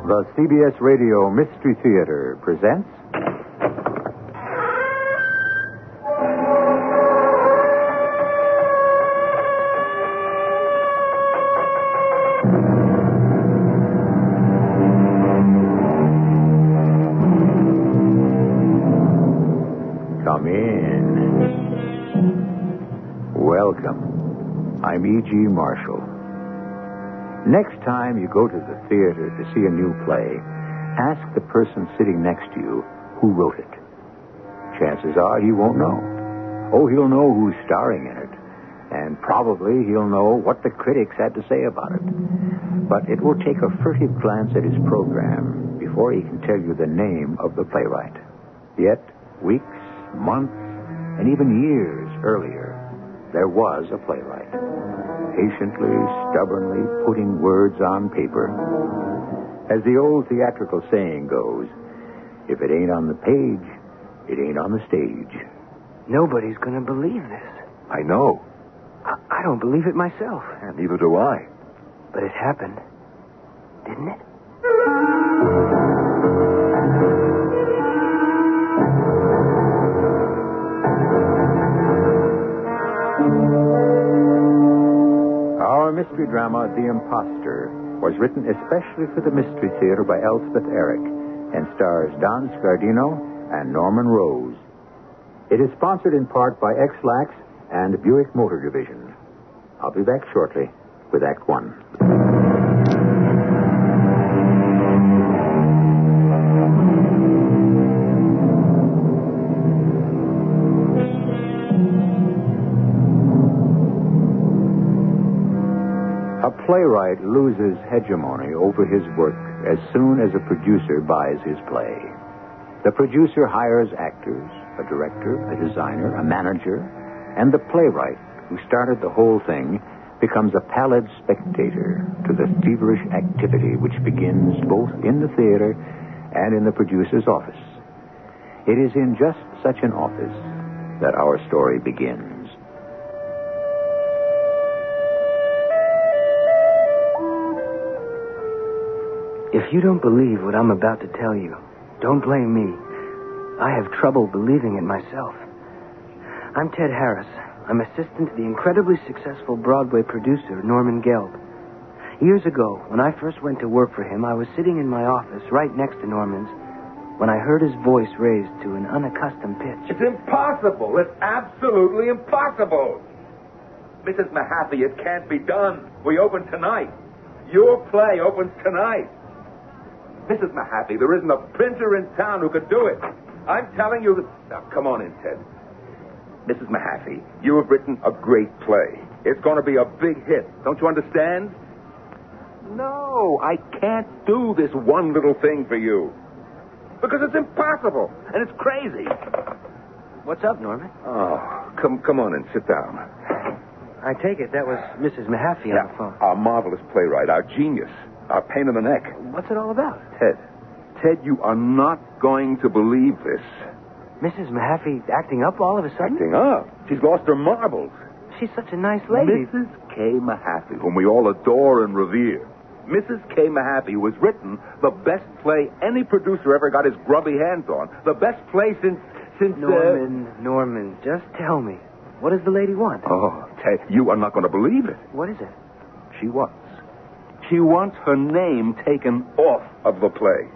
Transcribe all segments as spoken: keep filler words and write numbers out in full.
The C B S Radio Mystery Theater presents... Come in. Welcome. I'm E G. Marshall. Next time you go to the theater to see a new play, ask the person sitting next to you who wrote it. Chances are he won't know. Oh, he'll know who's starring in it. And probably he'll know what the critics had to say about it. But it will take a furtive glance at his program before he can tell you the name of the playwright. Yet, weeks, months, and even years earlier, there was a playwright. Patiently, stubbornly putting words on paper. As the old theatrical saying goes, if it ain't on the page, it ain't on the stage. Nobody's going to believe this. I know. I, I don't believe it myself. And neither do I. But it happened, didn't it? Our mystery drama, The Imposter, was written especially for the Mystery Theater by Elspeth Eric and stars Don Scardino and Norman Rose. It is sponsored in part by X-Lax and Buick Motor Division. I'll be back shortly with Act One. A playwright loses hegemony over his work as soon as a producer buys his play. The producer hires actors, a director, a designer, a manager, and the playwright, who started the whole thing, becomes a pallid spectator to the feverish activity which begins both in the theater and in the producer's office. It is in just such an office that our story begins. If you don't believe what I'm about to tell you, don't blame me. I have trouble believing it myself. I'm Ted Harris. I'm assistant to the incredibly successful Broadway producer, Norman Gelb. Years ago, when I first went to work for him, I was sitting in my office right next to Norman's when I heard his voice raised to an unaccustomed pitch. It's impossible. It's absolutely impossible. Missus Mahaffey, it can't be done. We open tonight. Your play opens tonight. Missus Mahaffey, there isn't a printer in town who could do it. I'm telling you that... Now, come on in, Ted. Missus Mahaffey, you have written a great play. It's going to be a big hit. Don't you understand? No, I can't do this one little thing for you. Because it's impossible, and it's crazy. What's up, Norman? Oh, come come on in, sit down. I take it that was Missus Mahaffey on Yeah, the phone. our marvelous playwright, our genius, our pain in the neck. What's it all about? Ted, Ted, you are not going to believe this. Missus Mahaffey acting up all of a sudden? Acting up? She's lost her marbles. She's such a nice lady. Missus K. Mahaffey, whom we all adore and revere. Missus K. Mahaffey, who has written the best play any producer ever got his grubby hands on. The best play since... since Norman, uh... Norman, just tell me. What does the lady want? Oh, Ted, you are not going to believe it. What is it? She wants. She wants her name taken off of the play.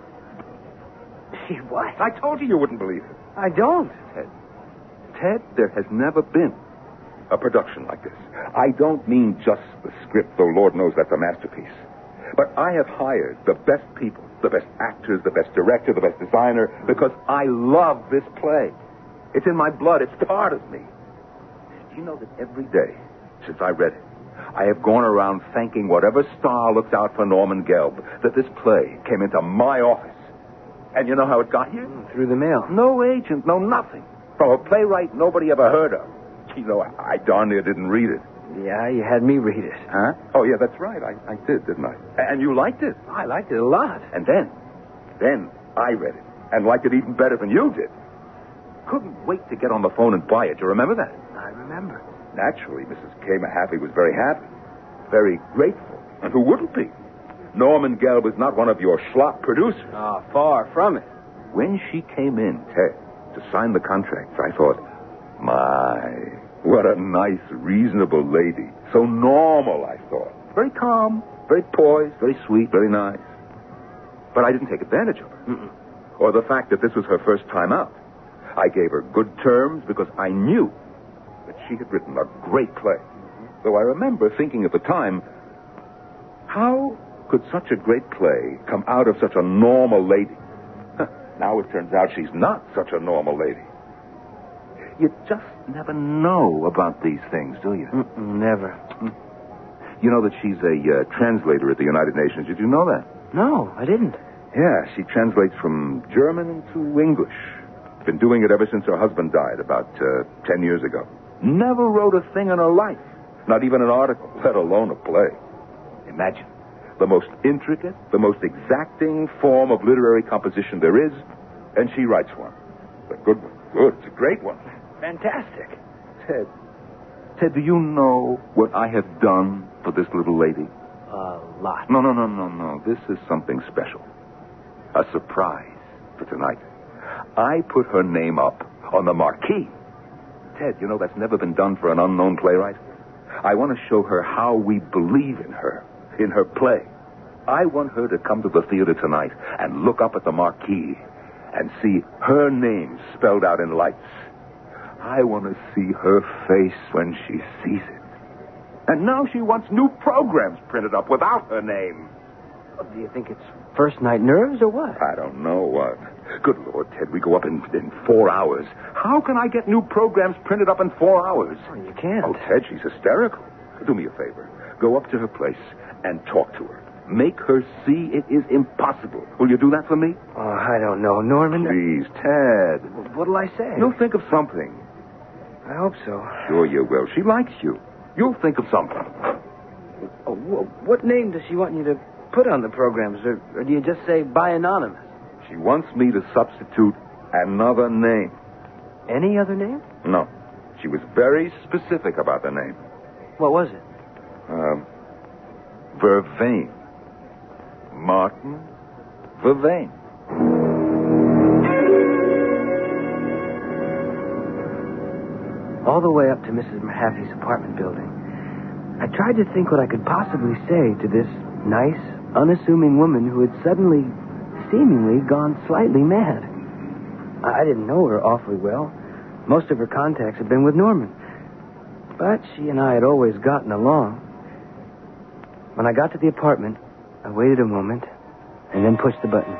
She what? I told you you wouldn't believe it. I don't. Ted, Ted, there has never been a production like this. I don't mean just the script, though Lord knows that's a masterpiece. But I have hired the best people, the best actors, the best director, the best designer, because I love this play. It's in my blood. It's part of me. Do you know that every day since I read it, I have gone around thanking whatever star looks out for Norman Gelb that this play came into my office. And you know how it got here? Mm, through the mail. No agent, no nothing. From a playwright nobody ever heard of. You know, I, I darn near didn't read it. Yeah, you had me read it. Huh? Oh, yeah, that's right. I, I did, didn't I? And you liked it. I liked it a lot. And then, then I read it and liked it even better than you did. Couldn't wait to get on the phone and buy it. Do you remember that? I remember. Naturally, Missus K. Mahaffey was very happy, very grateful. And who wouldn't be? Norman Gelb is not one of your schlop producers. Oh, far from it. When she came in, Ted, to sign the contracts, I thought, my, what a nice, reasonable lady. So normal, I thought. Very calm, very poised, very sweet, very nice. But I didn't take advantage of her. Mm-mm. Or the fact that this was her first time out. I gave her good terms because I knew that she had written a great play. Though I remember thinking at the time, how could such a great play come out of such a normal lady? Now it turns out she's not such a normal lady. You just never know about these things, do you? Mm-mm, never. You know that she's a uh, translator at the United Nations. Did you know that? No, I didn't. Yeah, she translates from German into English. Been doing it ever since her husband died about uh, ten years ago. Never wrote a thing in her life. Not even an article, let alone a play. Imagine. The most intricate, the most exacting form of literary composition there is, and she writes one. It's a good one. Good. It's a great one. Fantastic. Ted, Ted, do you know what I have done for this little lady? A lot. No, no, no, no, no. This is something special. A surprise for tonight. I put her name up on the marquee. Ted, you know that's never been done for an unknown playwright. I want to show her how we believe in her, in her play. I want her to come to the theater tonight and look up at the marquee and see her name spelled out in lights. I want to see her face when she sees it. And now she wants new programs printed up without her name. Do you think it's first night nerves or what? I don't know what. Good Lord, Ted, we go up in, in four hours. How can I get new programs printed up in four hours? Oh, you can't. Oh, Ted, she's hysterical. Do me a favor. Go up to her place and talk to her. Make her see it is impossible. Will you do that for me? Oh, I don't know, Norman. Please, Ted. What'll I say? You'll think of something. I hope so. Sure you will. She likes you. You'll think of something. Oh, what name does she want you to put on the programs? Or, or do you just say by anonymous? She wants me to substitute another name. Any other name? No. She was very specific about the name. What was it? Um, Vervain. Martin Vervain. All the way up to Missus Mahaffey's apartment building, I tried to think what I could possibly say to this nice, unassuming woman who had suddenly, seemingly gone slightly mad. I didn't know her awfully well. Most of her contacts had been with Norman. But she and I had always gotten along. When I got to the apartment, I waited a moment and then pushed the button.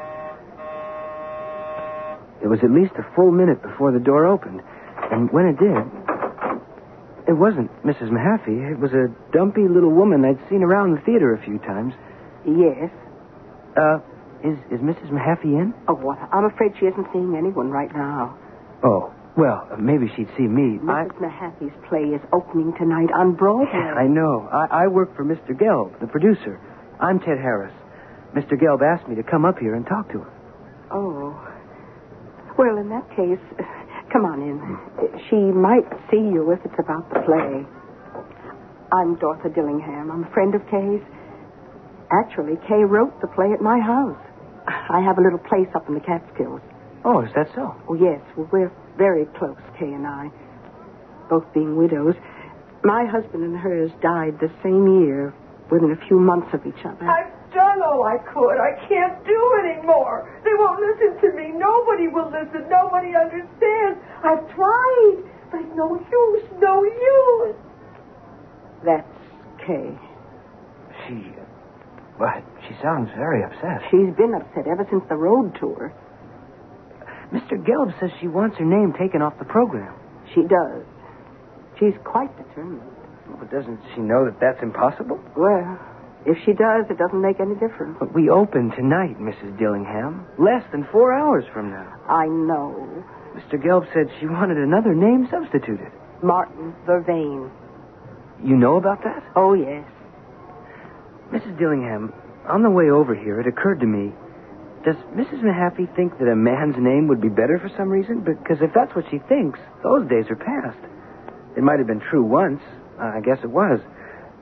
It was at least a full minute before the door opened. And when it did, it wasn't Missus Mahaffey. It was a dumpy little woman I'd seen around the theater a few times. Yes. Uh, is, is Missus Mahaffey in? Oh, what? I'm afraid she isn't seeing anyone right now. Oh, well, maybe she'd see me. Missus I... Mahaffey's play is opening tonight on Broadway. I know. I, I work for Mister Gelb, the producer. I'm Ted Harris. Mister Gelb asked me to come up here and talk to her. Oh. Well, in that case, come on in. She might see you if it's about the play. I'm Dorothy Dillingham. I'm a friend of Kay's. Actually, Kay wrote the play at my house. I have a little place up in the Catskills. Oh, is that so? Oh, yes. Well, we're very close, Kay and I. Both being widows. My husband and hers died the same year, within a few months of each other. I've done all I could. I can't do anymore. They won't listen to me. Nobody will listen. Nobody understands. I've tried, but it's no use. No use. That's Kay. She... But she sounds very upset. She's been upset ever since the road tour. Mister Gelb says she wants her name taken off the program. She does. She's quite determined. But doesn't she know that that's impossible? Well, if she does, it doesn't make any difference. But we open tonight, Missus Dillingham. Less than four hours from now. I know. Mister Gelb said she wanted another name substituted. Martin Vervain. You know about that? Oh, yes. Missus Dillingham, on the way over here, it occurred to me, does Missus Mahaffey think that a man's name would be better for some reason? Because if that's what she thinks, those days are past. It might have been true once. Uh, I guess it was.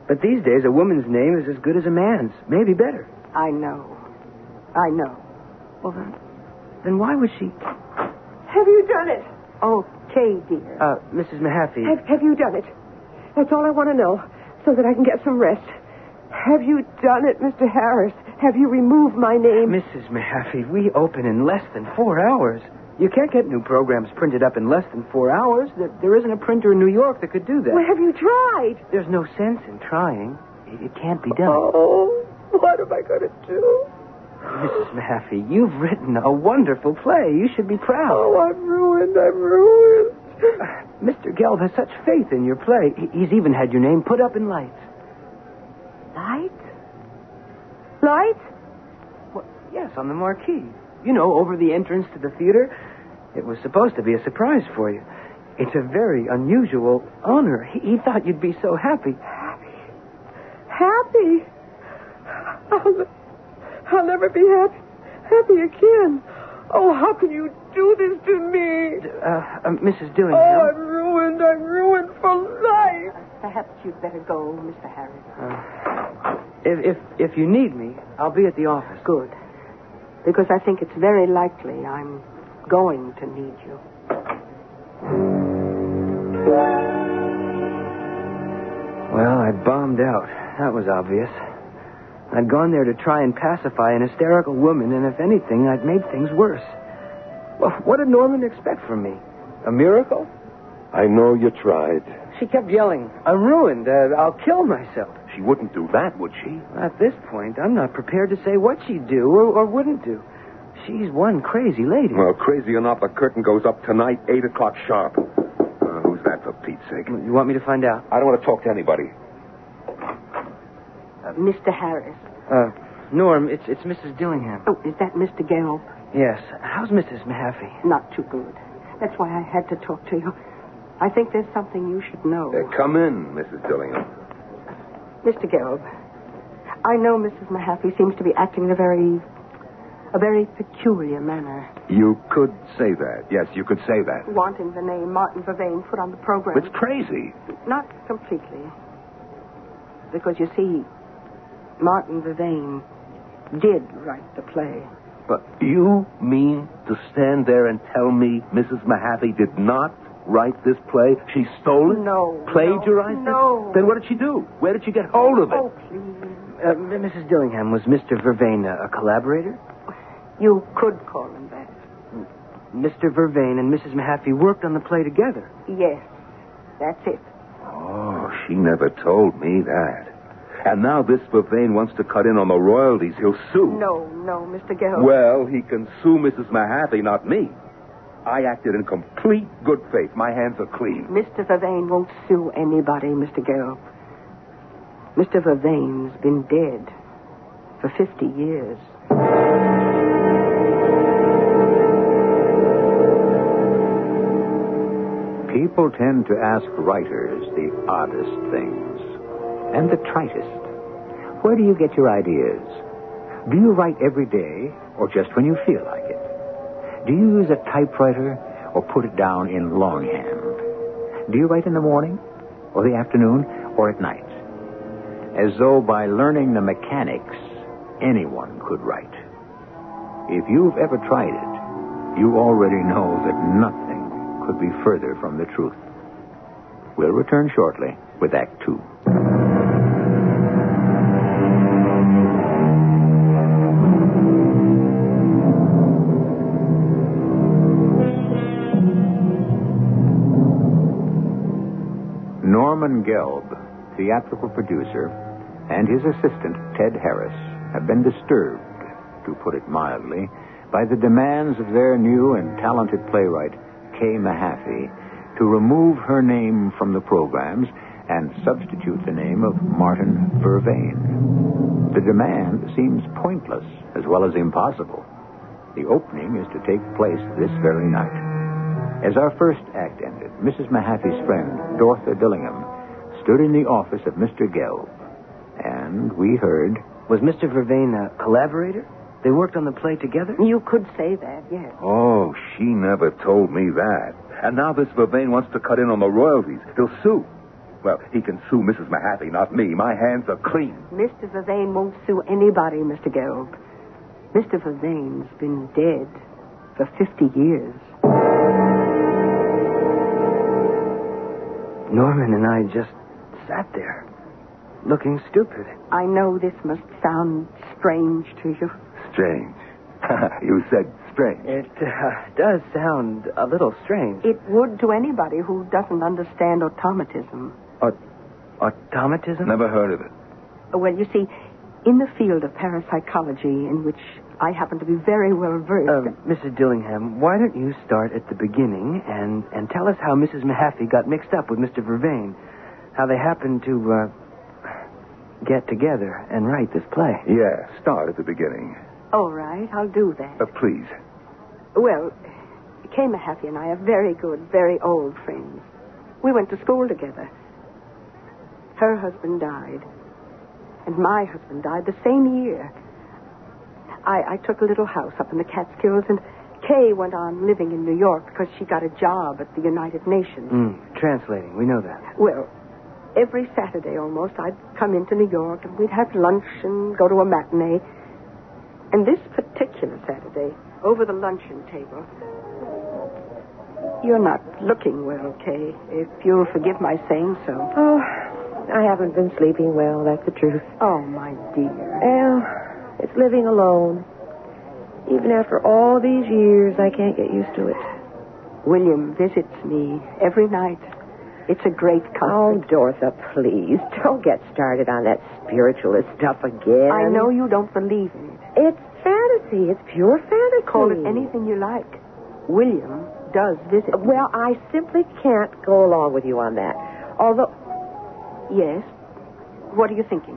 But these days, a woman's name is as good as a man's, maybe better. I know. I know. Well, then, then why was she... Have you done it? Okay, dear. Uh, Missus Mahaffey. Have, have you done it? That's all I want to know, so that I can get some rest. Have you done it, Mister Harris? Have you removed my name? Missus Mahaffey, we open in less than four hours. You can't get new programs printed up in less than four hours. There, there isn't a printer in New York that could do that. Well, have you tried? There's no sense in trying. It, it can't be done. Oh, what am I going to do? Missus Mahaffey, you've written a wonderful play. You should be proud. Oh, I'm ruined. I'm ruined. Uh, Mister Gelb has such faith in your play. He, he's even had your name put up in lights. Lights? Lights? Well, yes, on the marquee. You know, over the entrance to the theater. It was supposed to be a surprise for you. It's a very unusual honor. He, he thought you'd be so happy. Happy? Happy? I'll, I'll never be happy, happy again. Oh, how can you do this to me? Uh, uh, Missus Dillingham. Oh, I'm ruined. I'm ruined for life. Perhaps you'd better go, Mister Harris. Uh, if, if, if you need me, I'll be at the office. Good. Because I think it's very likely I'm going to need you. Well, I bombed out. That was obvious. I'd gone there to try and pacify an hysterical woman, and if anything, I'd made things worse. Well, what did Norman expect from me? A miracle? I know you tried. She kept yelling, I'm ruined. Uh, I'll kill myself. She wouldn't do that, would she? At this point, I'm not prepared to say what she'd do or, or wouldn't do. She's one crazy lady. Well, crazy enough, the curtain goes up tonight, eight o'clock sharp. Uh, who's that, for Pete's sake? You want me to find out? I don't want to talk to anybody. Uh, Mister Harris. Uh, Norm, it's it's Missus Dillingham. Oh, is that Mister Gelb? Yes. How's Missus Mahaffey? Not too good. That's why I had to talk to you. I think there's something you should know. Uh, come in, Missus Dillingham. Mister Gelb, I know Missus Mahaffey seems to be acting in a very, a very peculiar manner. You could say that. Yes, you could say that. Wanting the name Martin Vervain put on the program. It's crazy. Not completely. Because, you see, Martin Vervain did write the play. But you mean to stand there and tell me Missus Mahaffey did not write this play? She stole it? No. Plagiarized no, it? Then what did she do? Where did she get hold of it? Oh, please. Uh, Missus Dillingham, was Mister Vervain a, a collaborator? You could call him that. Mister Vervain and Missus Mahaffey worked on the play together. Yes, that's it. Oh, she never told me that. And now this Vervain wants to cut in on the royalties. He'll sue. No, no, Mister Gelb. Well, he can sue Missus Mahaffey, not me. I acted in complete good faith. My hands are clean. Mister Vervain won't sue anybody, Mister Gelb. Mister Vervain's been dead for fifty years. People tend to ask writers the oddest things and the tritest. Where do you get your ideas? Do you write every day or just when you feel like it? Do you use a typewriter or put it down in longhand? Do you write in the morning or the afternoon or at night? As though by learning the mechanics, anyone could write. If you've ever tried it, you already know that nothing could be further from the truth. We'll return shortly with Act Two. Norman Gelb, theatrical producer, and his assistant, Ted Harris, have been disturbed, to put it mildly, by the demands of their new and talented playwright, Kay Mahaffey, to remove her name from the programs and substitute the name of Martin Vervain. The demand seems pointless as well as impossible. The opening is to take place this very night. As our first act ended, Missus Mahaffey's friend, Dorothy Dillingham, stood in the office of Mister Gelb, and we heard... Was Mister Vervain a collaborator? They worked on the play together? You could say that, yes. Oh, she never told me that. And now this Vervain wants to cut in on the royalties. He'll sue. Well, he can sue Missus Mahaffey, not me. My hands are clean. Mister Vervain won't sue anybody, Mister Gelb. Mister Vervain's been dead for fifty years. Norman and I just sat there, looking stupid. I know this must sound strange to you. Strange. You said strange. It uh, does sound a little strange. It would to anybody who doesn't understand automatism. Aut- automatism? Never heard of it. Well, you see, in the field of parapsychology, in which I happen to be very well versed... Uh, Missus Dillingham, why don't you start at the beginning and, and tell us how Missus Mahaffey got mixed up with Mister Vervain, how they happened to uh, get together and write this play. Yeah, start at the beginning. All right, I'll do that. Uh, please. Well, Kay Mahaffey and I are very good, very old friends. We went to school together. Her husband died, and my husband died the same year. I, I took a little house up in the Catskills, and Kay went on living in New York because she got a job at the United Nations. Mm, translating, we know that. Well, every Saturday almost, I'd come into New York, and we'd have lunch and go to a matinee. And this particular Saturday, over the luncheon table... You're not looking well, Kay, if you'll forgive my saying so. Oh, I haven't been sleeping well, that's the truth. Oh, my dear. Well, it's living alone. Even after all these years, I can't get used to it. William visits me every night. It's a great Oh, comfort. Dorotha, please, don't get started on that spiritualist stuff again. I know you don't believe in it. It's fantasy. It's pure fantasy. Call it anything you like. William does visit me. Well, I simply can't go along with you on that. Although... Yes? What are you thinking?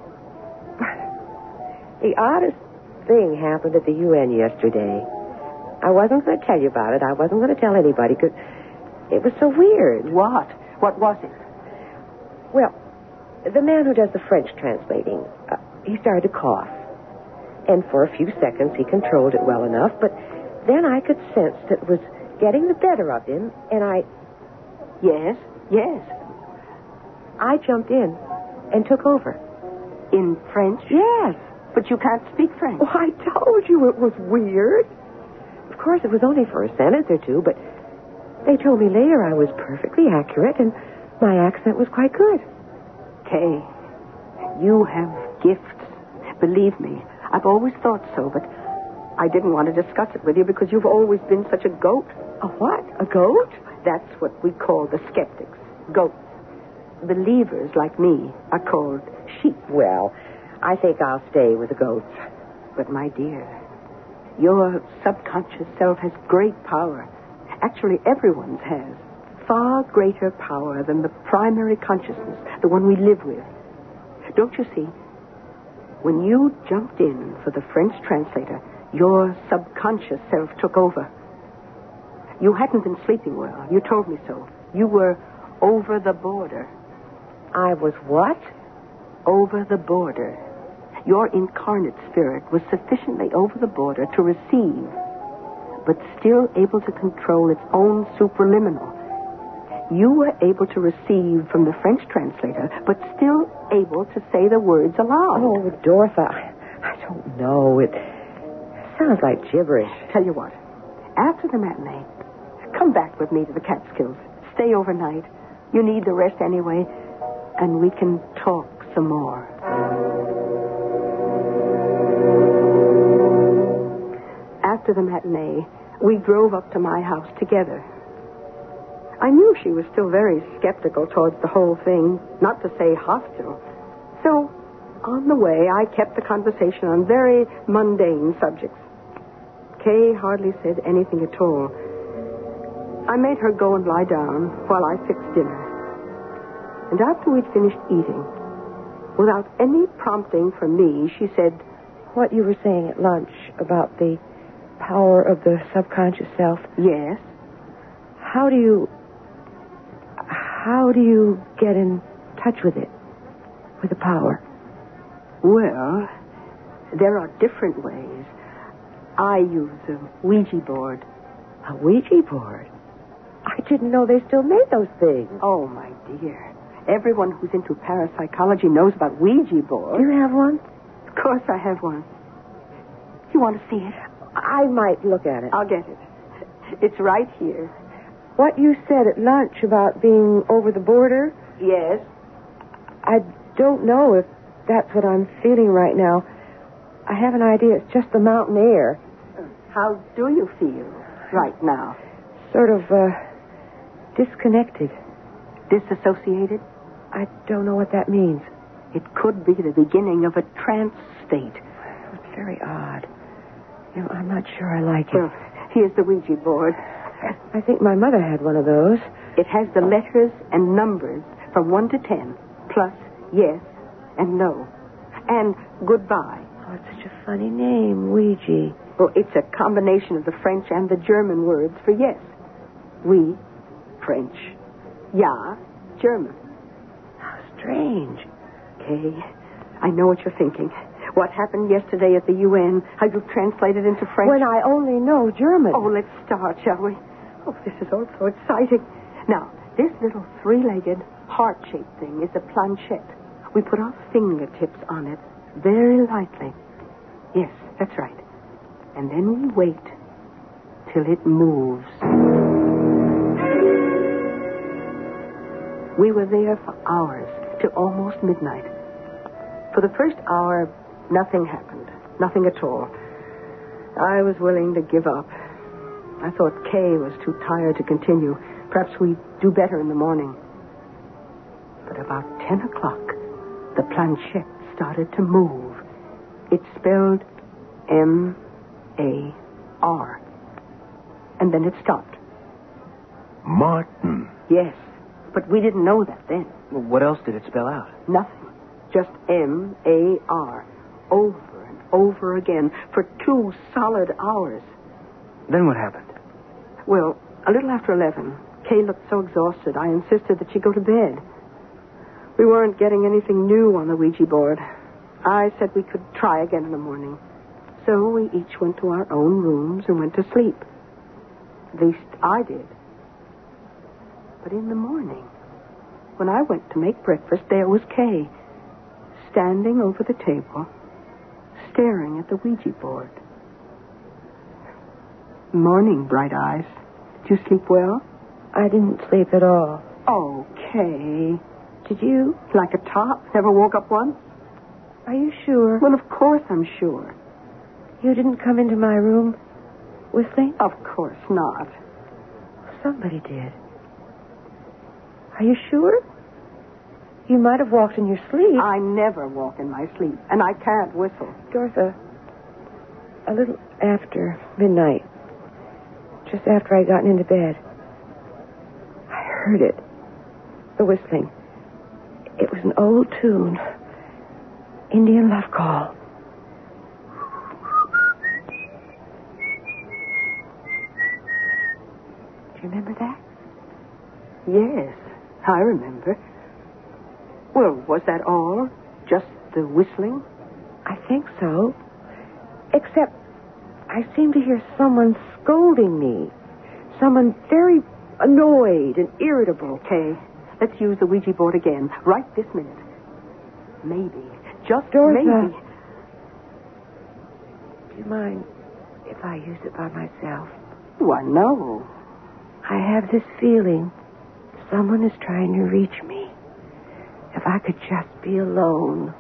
The oddest thing happened at the U N yesterday. I wasn't going to tell you about it. I wasn't going to tell anybody because it was so weird. What? What was it? Well, the man who does the French translating, uh, he started to cough. And for a few seconds, he controlled it well enough, but then I could sense that it was getting the better of him, and I... Yes, yes. I jumped in and took over. In French? Yes. But you can't speak French. Oh, I told you it was weird. Of course, it was only for a sentence or two, but they told me later I was perfectly accurate, and my accent was quite good. Kay, you have gifts. Believe me, I've always thought so, but I didn't want to discuss it with you because you've always been such a goat. A what? A goat? That's what we call the skeptics. Goats. Believers like me are called sheep. Well, I think I'll stay with the goats. But, my dear, your subconscious self has great power. Actually, everyone's has. Far greater power than the primary consciousness, the one we live with. Don't you see? When you jumped in for the French translator, your subconscious self took over. You hadn't been sleeping well. You told me so. You were over the border. I was what? Over the border. Your incarnate spirit was sufficiently over the border to receive, but still able to control its own supraliminal. You were able to receive from the French translator, but still able to say the words aloud. Oh, Dorotha, I don't know. It sounds like gibberish. Tell you what, after the matinee, come back with me to the Catskills. Stay overnight. You need the rest anyway, and we can talk some more. After the matinee, we drove up to my house together. I knew she was still very skeptical towards the whole thing, not to say hostile. So, on the way, I kept the conversation on very mundane subjects. Kay hardly said anything at all. I made her go and lie down while I fixed dinner. And after we'd finished eating, without any prompting from me, she said, What you were saying at lunch about the power of the subconscious self. Yes? How do you... How do you get in touch with it? With the power? Well, there are different ways. I use a Ouija board. A Ouija board? I didn't know they still made those things. Oh, my dear. Everyone who's into parapsychology knows about Ouija boards. Do you have one? Of course I have one. You want to see it? I might look at it. I'll get it. It's right here. What you said at lunch about being over the border, Yes? I don't know if that's what I'm feeling right now. I have an idea it's just the mountain air. How do you feel right now? Sort of, uh, disconnected. Disassociated? I don't know what that means. It could be the beginning of a trance state. It's very odd. You know, I'm not sure I like it. Well, here's the Ouija board. I think my mother had one of those. It has the letters and numbers from one to ten, plus yes and no, and goodbye. Oh, it's such a funny name, Ouija. Well, it's a combination of the French and the German words for yes. Oui, French. Ja, German. How strange. Kay, I know what you're thinking. What happened yesterday at the U N, how you translated into French. When I only know German. Oh, let's start, shall we? Oh, this is all so exciting. Now, this little three-legged, heart-shaped thing is a planchette. We put our fingertips on it very lightly. Yes, that's right. And then we wait till it moves. We were there for hours, till almost midnight. For the first hour, nothing happened. Nothing at all. I was willing to give up. I thought Kay was too tired to continue. Perhaps we'd do better in the morning. But about ten o'clock, the planchette started to move. It spelled M A R. And then it stopped. Martin. Yes, but we didn't know that then. Well, what else did it spell out? Nothing. Just M A R. Over and over again for two solid hours. Then what happened? Well, a little after eleven, Kay looked so exhausted, I insisted that she go to bed. We weren't getting anything new on the Ouija board. I said we could try again in the morning. So we each went to our own rooms and went to sleep. At least I did. But in the morning, when I went to make breakfast, there was Kay, standing over the table, staring at the Ouija board. Morning, Bright Eyes. Did you sleep well? I didn't sleep at all. Okay. Did you? Like a top? Never woke up once? Are you sure? Well, of course I'm sure. You didn't come into my room whistling? Of course not. Somebody did. Are you sure? You might have walked in your sleep. I never walk in my sleep, and I can't whistle. Dorotha, a little after midnight, just after I'd gotten into bed, I heard it. The whistling. It was an old tune. Indian love call. Do you remember that? Yes, I remember. Well, was that all? Just the whistling? I think so. Except I seemed to hear someone scolding me. Someone very annoyed and irritable. Okay, let's use the Ouija board again, right this minute. Maybe, just Dorotha, maybe. Do you mind if I use it by myself? Why, no. I have this feeling someone is trying to reach me. If I could just be alone.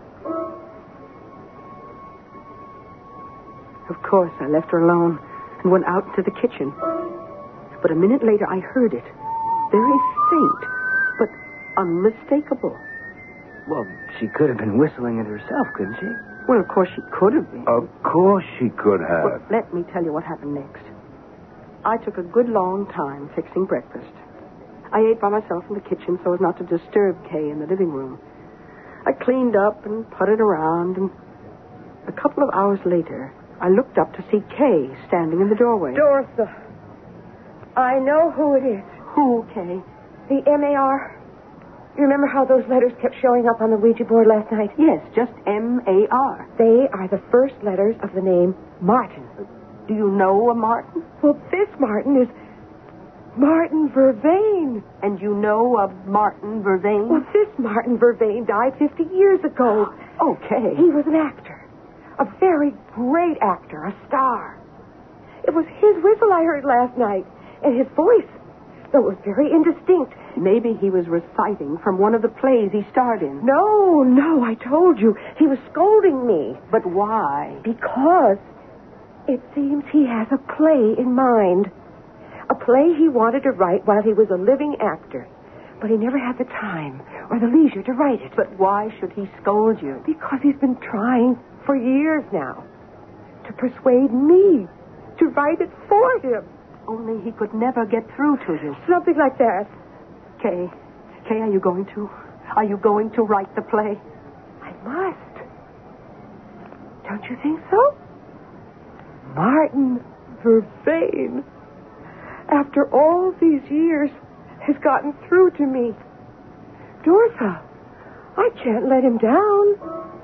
Of course, I left her alone and went out to the kitchen. But a minute later, I heard it. Very faint, but unmistakable. Well, she could have been whistling it herself, couldn't she? Well, of course she could have been. Of course she could have. Well, let me tell you what happened next. I took a good long time fixing breakfast. I ate by myself in the kitchen so as not to disturb Kay in the living room. I cleaned up and putted around, and a couple of hours later, I looked up to see Kay standing in the doorway. Dorotha, I know who it is. Who, Kay? The M A R. You remember how those letters kept showing up on the Ouija board last night? Yes, just M A R. They are the first letters of the name Martin. Do you know a Martin? Well, this Martin is... Martin Vervain. And you know of Martin Vervain? Well, this Martin Vervain died fifty years ago. Okay. He was an actor. A very great actor, a star. It was his whistle I heard last night, and his voice, though it was very indistinct. Maybe he was reciting from one of the plays he starred in. No, no, I told you. He was scolding me. But why? Because it seems he has a play in mind. A play he wanted to write while he was a living actor. But he never had the time or the leisure to write it. But why should he scold you? Because he's been trying for years now to persuade me to write it for him. Only he could never get through to you. Something like that. Kay, Kay, are you going to? Are you going to write the play? I must. Don't you think so? Martin Vervain, after all these years, has gotten through to me. Dorotha, I can't let him down.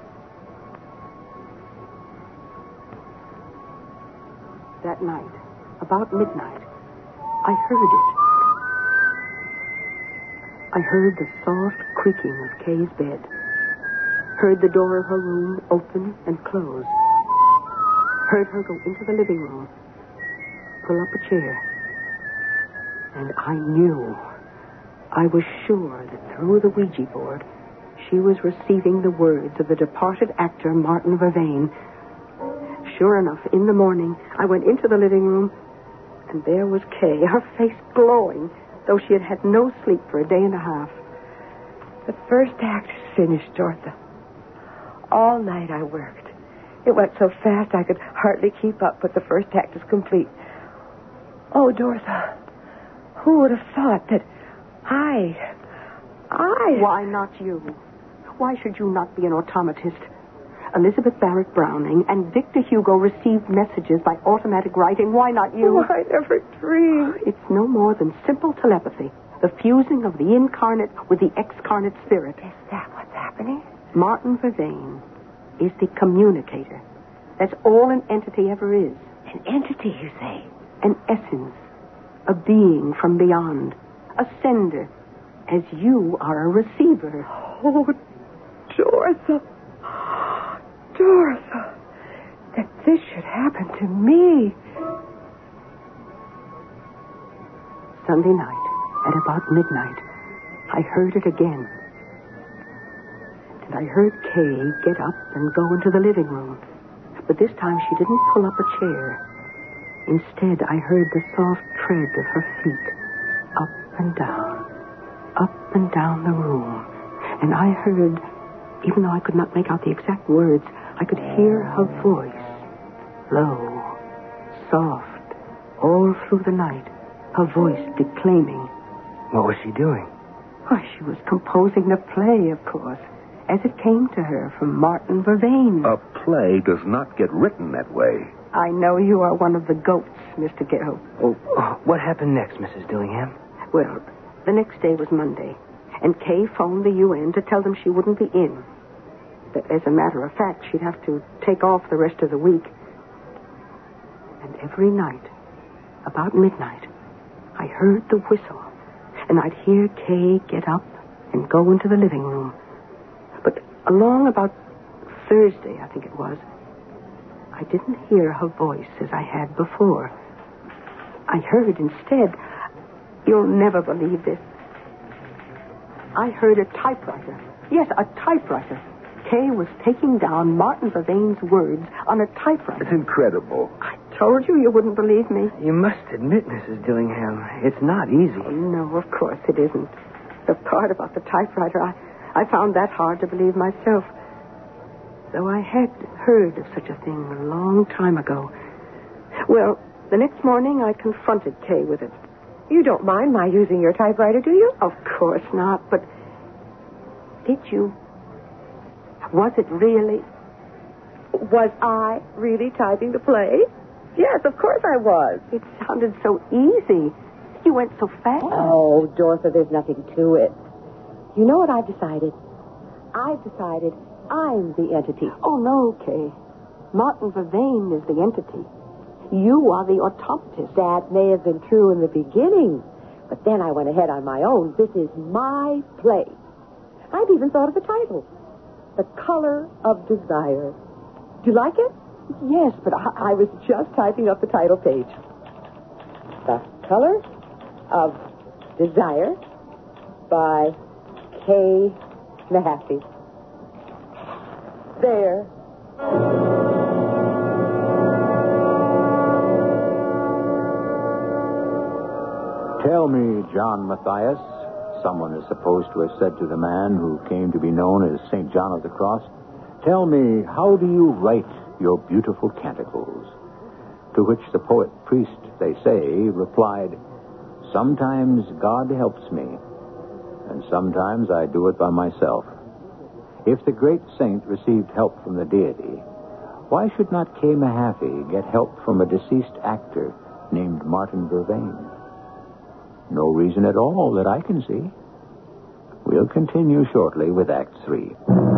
That night, about midnight, I heard it. I heard the soft creaking of Kay's bed. Heard the door of her room open and close. Heard her go into the living room, pull up a chair. And I knew, I was sure that through the Ouija board, she was receiving the words of the departed actor Martin Vervain. Sure enough, in the morning, I went into the living room, and there was Kay, her face glowing, though she had had no sleep for a day and a half. The first act is finished, Dorotha. All night I worked. It went so fast I could hardly keep up, but the first act is complete. Oh, Dorotha, who would have thought that I... I... Why not you? Why should you not be an automatist? Elizabeth Barrett Browning and Victor Hugo received messages by automatic writing. Why not you? Oh, I never dreamed. It's no more than simple telepathy. The fusing of the incarnate with the excarnate spirit. Is that what's happening? Martin Vervain is the communicator. That's all an entity ever is. An entity, you say? An essence. A being from beyond. A sender. As you are a receiver. Oh, Dorotha. Dorotha. That this should happen to me. Sunday night, at about midnight, I heard it again. And I heard Kay get up and go into the living room. But this time she didn't pull up a chair. Instead, I heard the soft tread of her feet, up and down, up and down the room. And I heard, even though I could not make out the exact words, I could hear her voice, low, soft, all through the night, her voice declaiming. What was she doing? Why, she was composing the play, of course, as it came to her from Martin Vervain. A play does not get written that way. I know you are one of the goats, Mister Gale. Oh, oh, what happened next, Missus Dillingham? Well, the next day was Monday, and Kay phoned the U N to tell them she wouldn't be in. That, as a matter of fact, she'd have to take off the rest of the week. And every night, about midnight, I heard the whistle, and I'd hear Kay get up and go into the living room. But along about Thursday, I think it was, I didn't hear her voice as I had before. I heard instead, you'll never believe this, I heard a typewriter. Yes, a typewriter. Kay was taking down Martin Vervain's words on a typewriter. It's incredible. I told you you wouldn't believe me. You must admit, Missus Dillingham, it's not easy. Oh, no, of course it isn't. The part about the typewriter, I, I found that hard to believe myself. Though I had heard of such a thing a long time ago. Well, the next morning I confronted Kay with it. You don't mind my using your typewriter, do you? Of course not, but did you... Was it really... Was I really typing the play? Yes, of course I was. It sounded so easy. You went so fast. Oh, Dorotha, there's nothing to it. You know what I've decided? I've decided I'm the entity. Oh, no, Kay. Martin Vervain is the entity. You are the automatist. That may have been true in the beginning, But then I went ahead on my own. This is my play. I've even thought of the title. The Color of Desire. Do you like it? Yes, but I... I was just typing up the title page. The Color of Desire by Kay Mahaffey. There. Tell me, John Matthias, someone is supposed to have said to the man who came to be known as Saint John of the Cross, tell me, how do you write your beautiful canticles? To which the poet priest, they say, replied, sometimes God helps me, and sometimes I do it by myself. If the great saint received help from the deity, why should not Kay Mahaffey get help from a deceased actor named Martin Vervain? No reason at all that I can see. We'll continue shortly with Act Three.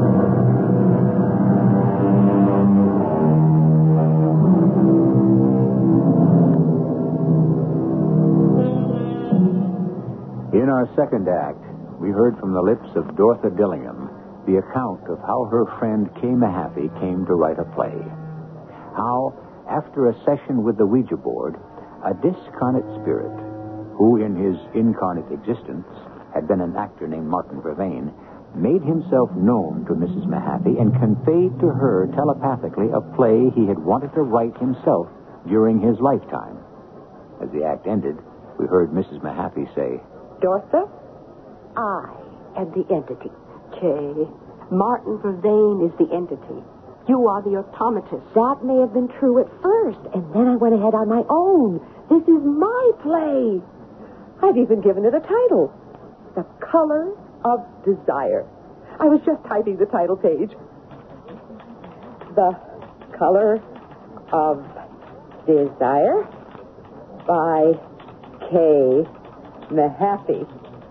In our second act, we heard from the lips of Dorothy Dillingham the account of how her friend Kay Mahaffey came to write a play. How, after a session with the Ouija board, a discarnate spirit, who in his incarnate existence had been an actor named Martin Vervain, made himself known to Missus Mahaffey and conveyed to her telepathically a play he had wanted to write himself during his lifetime. As the act ended, we heard Missus Mahaffey say, Dorothy, I am the entity. Kay, Martin Vervain is the entity. You are the automatist. That may have been true at first, and then I went ahead on my own. This is my play. I've even given it a title. The Color of Desire. I was just typing the title page. The Color of Desire by Kay Mahaffey.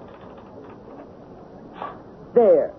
There.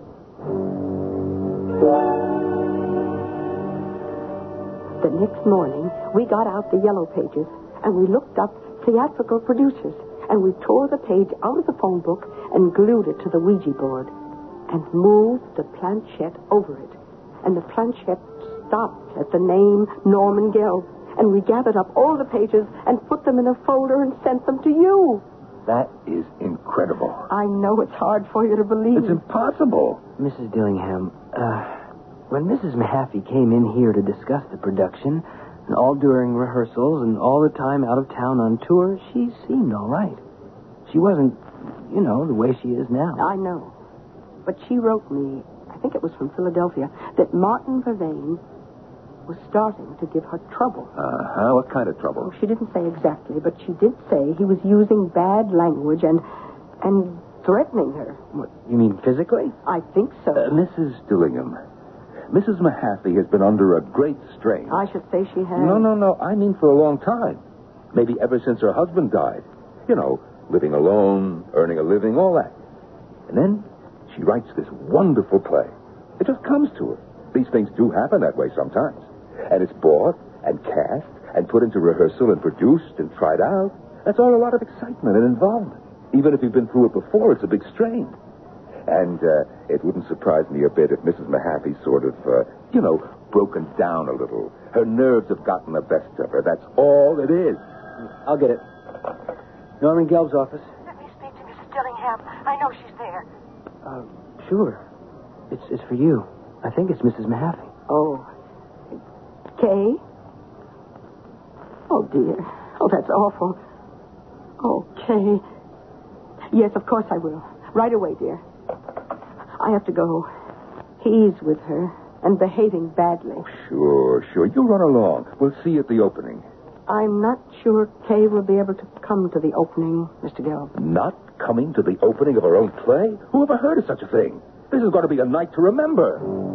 The next morning, we got out the yellow pages, and we looked up theatrical producers, and we tore the page out of the phone book and glued it to the Ouija board and moved the planchette over it. And the planchette stopped at the name Norman Gelb, and we gathered up all the pages and put them in a folder and sent them to you. That is incredible. I know it's hard for you to believe. It's impossible. Missus Dillingham, uh, when Missus Mahaffey came in here to discuss the production, and all during rehearsals and all the time out of town on tour, she seemed all right. She wasn't, you know, the way she is now. I know. But she wrote me, I think it was from Philadelphia, that Martin Vervain was starting to give her trouble. Uh-huh. What kind of trouble? Oh, she didn't say exactly, but she did say he was using bad language and and threatening her. What, you mean physically? I think so. Uh, Missus Dillingham, Missus Mahaffey has been under a great strain. I should say she has. No, no, no. I mean for a long time. Maybe ever since her husband died. You know, living alone, earning a living, all that. And then she writes this wonderful play. It just comes to her. These things do happen that way sometimes. And it's bought and cast and put into rehearsal and produced and tried out. That's all a lot of excitement and involvement. Even if you've been through it before, it's a big strain. And uh, it wouldn't surprise me a bit if Missus Mahaffey's sort of, uh, you know, broken down a little. Her nerves have gotten the best of her. That's all it is. I'll get it. Norman Gelb's office. Let me speak to Missus Dillingham. I know she's there. Uh, sure. It's, it's for you. I think it's Missus Mahaffey. Oh. Kay? Oh, dear. Oh, that's awful. Oh, Kay. Yes, of course I will. Right away, dear. I have to go. He's with her and behaving badly. Oh, sure, sure. You run along. We'll see you at the opening. I'm not sure Kay will be able to come to the opening, Mister Gelb. Not coming to the opening of her own play? Who ever heard of such a thing? This is going to be a night to remember.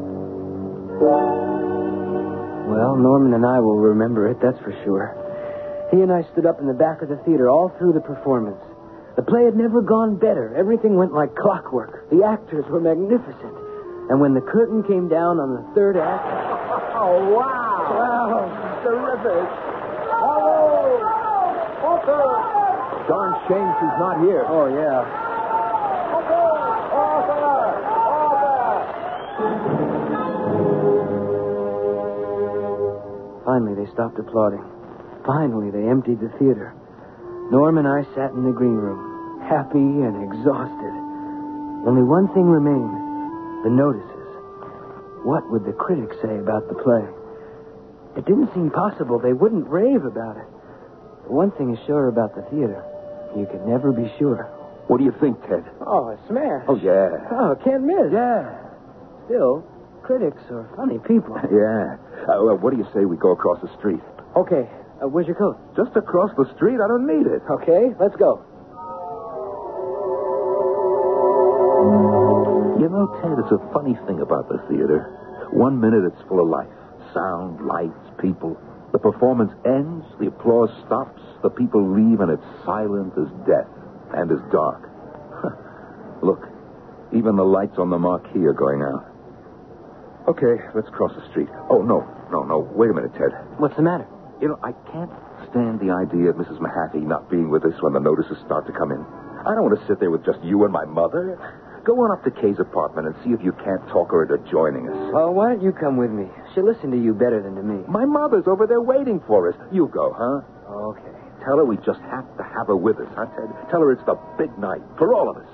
Well, Norman and I will remember it, that's for sure. He and I stood up in the back of the theater all through the performance. The play had never gone better. Everything went like clockwork. The actors were magnificent. And when the curtain came down on the third act... Oh, wow. Wow, terrific. Bravo! Bravo! Darn shame she's not here. Oh, yeah. Finally, they stopped applauding. Finally, they emptied the theater. Norm and I sat in the green room, happy and exhausted. Only one thing remained, the notices. What would the critics say about the play? It didn't seem possible they wouldn't rave about it. One thing is sure about the theater. You could never be sure. What do you think, Ted? Oh, a smash. Oh, yeah. Oh, can't miss. Yeah. Still, critics are funny people. Yeah. Uh, well, what do you say we go across the street? Okay, uh, where's your coat? Just across the street? I don't need it. Okay, let's go. You know, Ted, it's a funny thing about the theater. One minute it's full of life. Sound, lights, people. The performance ends, the applause stops, the people leave, and it's silent as death and as dark. Look, even the lights on the marquee are going out. Okay, let's cross the street. Oh, no, no, no. Wait a minute, Ted. What's the matter? You know, I can't stand the idea of Missus Mahaffey not being with us when the notices start to come in. I don't want to sit there with just you and my mother. Go on up to Kay's apartment and see if you can't talk her into joining us. Well, why don't you come with me? She'll listen to you better than to me. My mother's over there waiting for us. You go, huh? Okay. Tell her we just have to have her with us, huh, Ted? Tell her it's the big night for all of us.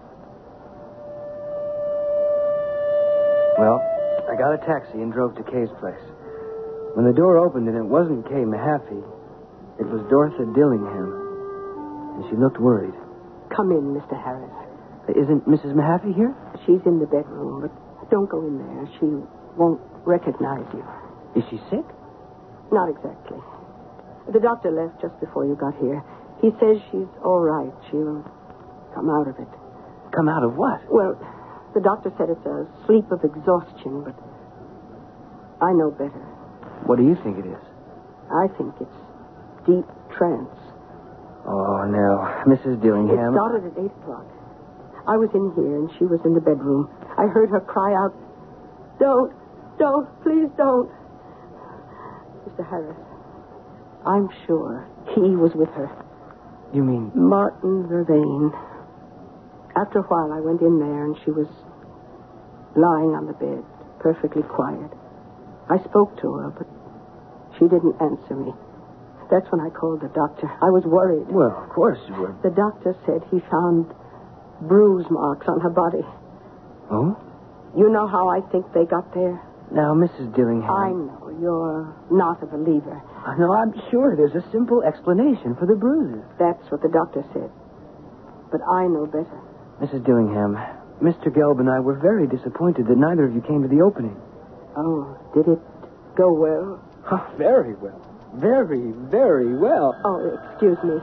Well, I got a taxi and drove to Kay's place. When the door opened and it wasn't Kay Mahaffey, it was Dorothy Dillingham. And she looked worried. Come in, Mister Harris. Isn't Missus Mahaffey here? She's in the bedroom, but don't go in there. She won't recognize you. Is she sick? Not exactly. The doctor left just before you got here. He says she's all right. She'll come out of it. Come out of what? Well, the doctor said it's a sleep of exhaustion, but I know better. What do you think it is? I think it's deep trance. Oh, no. Missus Dillingham. It started at eight o'clock. I was in here, and she was in the bedroom. I heard her cry out, "Don't, don't, please don't." Mister Harris, I'm sure he was with her. You mean? Martin Vervain. After a while, I went in there, and she was lying on the bed, perfectly quiet. I spoke to her, but she didn't answer me. That's when I called the doctor. I was worried. Well, of course you were. The doctor said he found bruise marks on her body. Oh? You know how I think they got there? Now, Missus Dillingham. I know. You're not a believer. No, I'm sure there's a simple explanation for the bruises. That's what the doctor said. But I know better. Missus Dillingham, Mister Gelb and I were very disappointed that neither of you came to the opening. Oh, did it go well? Oh, very well. Very, very well. Oh, excuse me.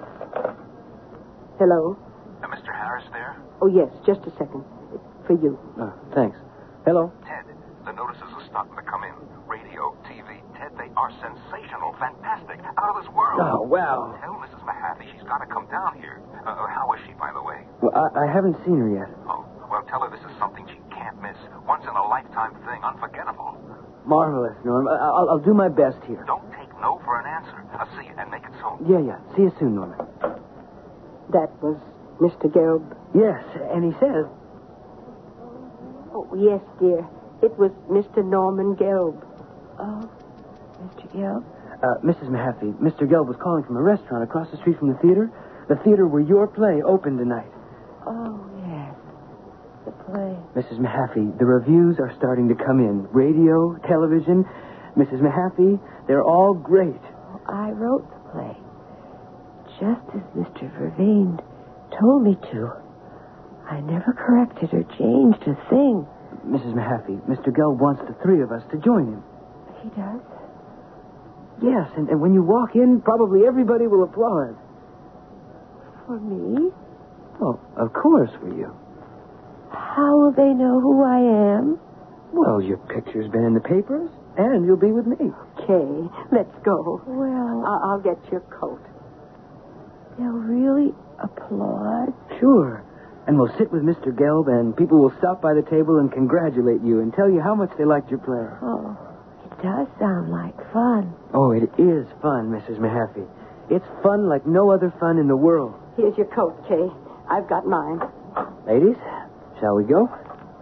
Hello? Uh, Mister Harris there? Oh, yes, just a second. For you. Oh, thanks. Hello? Ted, the notices are starting to come in. Radio, T V. Ted, they are sensational, fantastic, out of this world. Oh, wow. Tell Missus Mahaffey she's got to come down here. Uh, how is she, by the way? Well, I, I haven't seen her yet. Oh, well, tell her this is something she can't miss. Once in a lifetime thing, unforgettable. Marvelous, Norm. I, I'll, I'll do my best here. Don't take no for an answer. I'll see you and make it soon. Yeah, yeah. See you soon, Norman. That was Mister Gelb. Yes, and he says... Oh, yes, dear. It was Mister Norman Gelb. Oh, Mister Gelb? Uh, Missus Mahaffey, Mister Gelb was calling from a restaurant across the street from the theater. The theater where your play opened tonight. Oh, yes. The play. Missus Mahaffey, the reviews are starting to come in. Radio, television. Missus Mahaffey, they're all great. Oh, I wrote the play. Just as Mister Vervain told me to. I never corrected or changed a thing. Missus Mahaffey, Mister Gelb wants the three of us to join him. He does? Yes, and, and when you walk in, probably everybody will applaud. For me? Well, of course for you. How will they know who I am? Well, your picture's been in the papers, and you'll be with me. Okay, let's go. Well, I- I'll get your coat. they'll really applaud? Sure. And we'll sit with Mister Gelb, and people will stop by the table and congratulate you and tell you how much they liked your play. Oh, it does sound like fun. Oh, it is fun, Missus Mahaffey. It's fun like no other fun in the world. Here's your coat, Kay. I've got mine. Ladies, shall we go?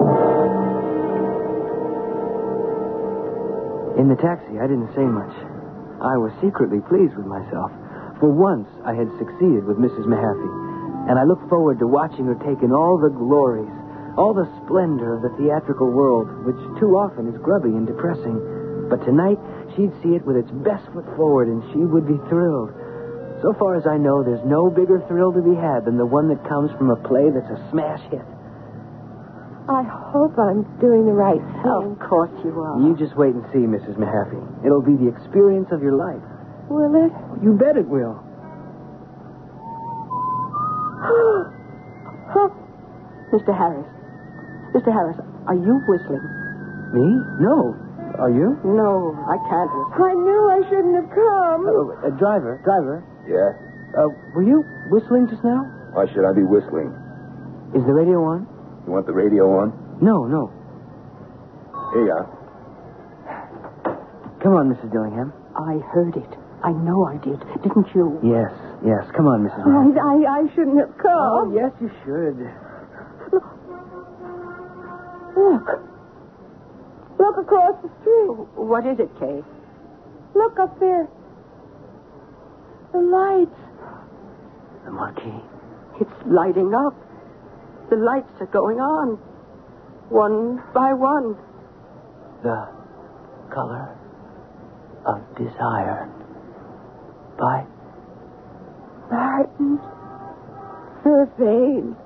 In the taxi, I didn't say much. I was secretly pleased with myself. For once, I had succeeded with Missus Mahaffey, and I looked forward to watching her take in all the glories, all the splendor of the theatrical world, which too often is grubby and depressing. But tonight, she'd see it with its best foot forward, and she would be thrilled. So far as I know, there's no bigger thrill to be had than the one that comes from a play that's a smash hit. I hope I'm doing the right thing. Of course you are. You just wait and see, Missus Mahaffey. It'll be the experience of your life. Will it? You bet it will. Mister Harris. Mister Harris, are you whistling? Me? No. Are you? No, I can't whistle. I knew I shouldn't have come. Uh, uh, driver, driver. Yeah? Uh, were you whistling just now? Why should I be whistling? Is the radio on? You want the radio on? No, no. Here you are. Come on, Missus Dillingham. I heard it. I know I did. Didn't you? Yes, yes. Come on, Missus Oh, Mahaffey. I, I shouldn't have come. Oh, yes, you should. Look. Look across the street. What is it, Kay? Look up there. The lights. The marquee. It's lighting up. The lights are going on. One by one. The Color of Desire. By Martin Vervain.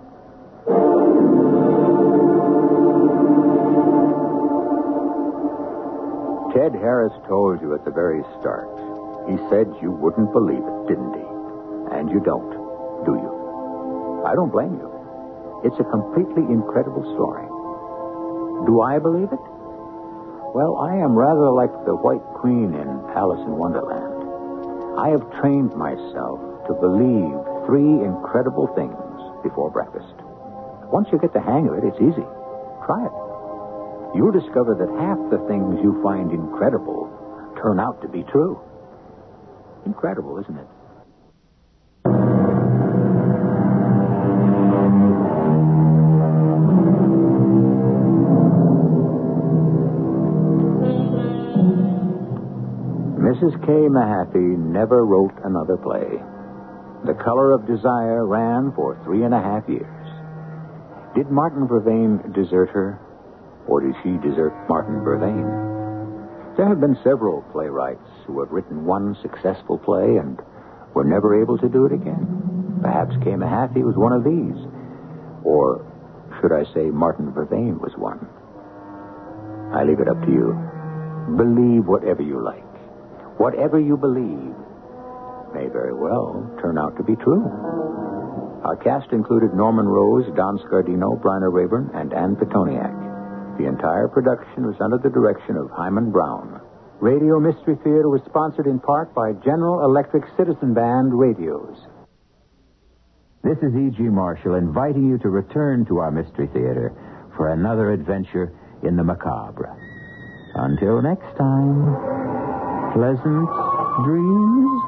Ted Harris told you at the very start. He said you wouldn't believe it, didn't he? And you don't, do you? I don't blame you. It's a completely incredible story. Do I believe it? Well, I am rather like the White Queen in Alice in Wonderland. I have trained myself to believe three incredible things before breakfast. Once you get the hang of it, it's easy. Try it. You'll discover that half the things you find incredible turn out to be true. Incredible, isn't it? Missus K. Mahaffey never wrote another play. The Color of Desire ran for three and a half years. Did Martin Vervain desert her? Or did she desert Martin Vervain? There have been several playwrights who have written one successful play and were never able to do it again. Perhaps K. Mahaffey was one of these. Or should I say Martin Vervain was one? I leave it up to you. Believe whatever you like. Whatever you believe may very well turn out to be true. Our cast included Norman Rose, Don Scardino, Bryna Rayburn, and Ann Petoniak. The entire production was under the direction of Hyman Brown. Radio Mystery Theater was sponsored in part by General Electric Citizen Band Radios. This is E G. Marshall inviting you to return to our Mystery Theater for another adventure in the macabre. Until next time, pleasant dreams.